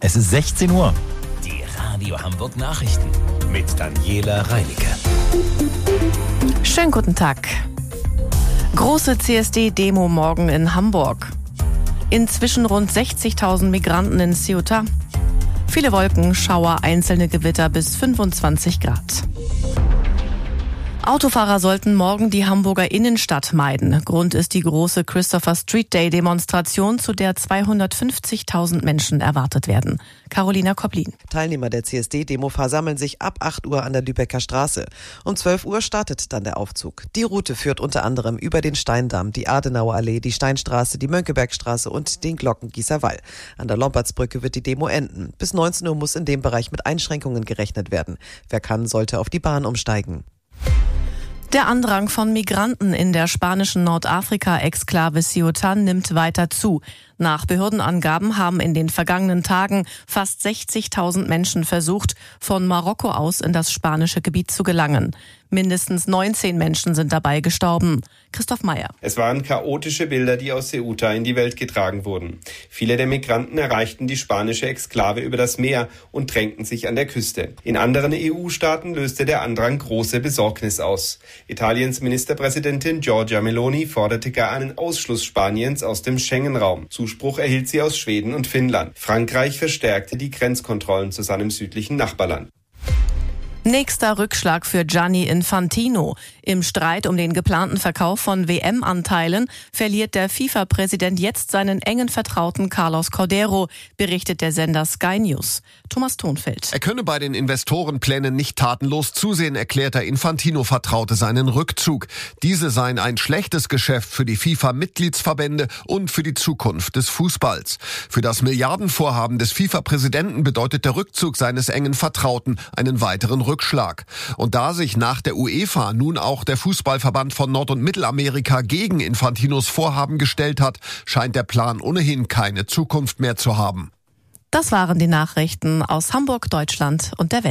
Es ist 16 Uhr. Die Radio Hamburg Nachrichten mit Daniela Reinicke. Schönen guten Tag. Große CSD-Demo morgen in Hamburg. Inzwischen rund 60.000 Migranten in Ceuta. Viele Wolken, Schauer, einzelne Gewitter bis 25 Grad. Autofahrer sollten morgen die Hamburger Innenstadt meiden. Grund ist die große Christopher Street Day Demonstration, zu der 250.000 Menschen erwartet werden. Carolina Koplin. Teilnehmer der CSD-Demo versammeln sich ab 8 Uhr an der Lübecker Straße. Um 12 Uhr startet dann der Aufzug. Die Route führt unter anderem über den Steindamm, die Adenauerallee, die Steinstraße, die Mönckebergstraße und den Glockengießer Wall. An der Lombardsbrücke wird die Demo enden. Bis 19 Uhr muss in dem Bereich mit Einschränkungen gerechnet werden. Wer kann, sollte auf die Bahn umsteigen. Der Andrang von Migranten in der spanischen Nordafrika-Exklave Ceuta nimmt weiter zu. Nach Behördenangaben haben in den vergangenen Tagen fast 60.000 Menschen versucht, von Marokko aus in das spanische Gebiet zu gelangen. Mindestens 19 Menschen sind dabei gestorben. Christoph Meyer. Es waren chaotische Bilder, die aus Ceuta in die Welt getragen wurden. Viele der Migranten erreichten die spanische Exklave über das Meer und drängten sich an der Küste. In anderen EU-Staaten löste der Andrang große Besorgnis aus. Italiens Ministerpräsidentin Giorgia Meloni forderte gar einen Ausschluss Spaniens aus dem Schengen-Raum. Zuspruch erhielt sie aus Schweden und Finnland. Frankreich verstärkte die Grenzkontrollen zu seinem südlichen Nachbarland. Nächster Rückschlag für Gianni Infantino. Im Streit um den geplanten Verkauf von WM-Anteilen verliert der FIFA-Präsident jetzt seinen engen Vertrauten Carlos Cordeiro, berichtet der Sender Sky News. Thomas Thonfeld. Er könne bei den Investorenplänen nicht tatenlos zusehen, erklärt der Infantino-Vertraute seinen Rückzug. Diese seien ein schlechtes Geschäft für die FIFA-Mitgliedsverbände und für die Zukunft des Fußballs. Für das Milliardenvorhaben des FIFA-Präsidenten bedeutet der Rückzug seines engen Vertrauten einen weiteren Rückschlag. Und da sich nach der UEFA nun auch der Fußballverband von Nord- und Mittelamerika gegen Infantinos Vorhaben gestellt hat, scheint der Plan ohnehin keine Zukunft mehr zu haben. Das waren die Nachrichten aus Hamburg, Deutschland und der Welt.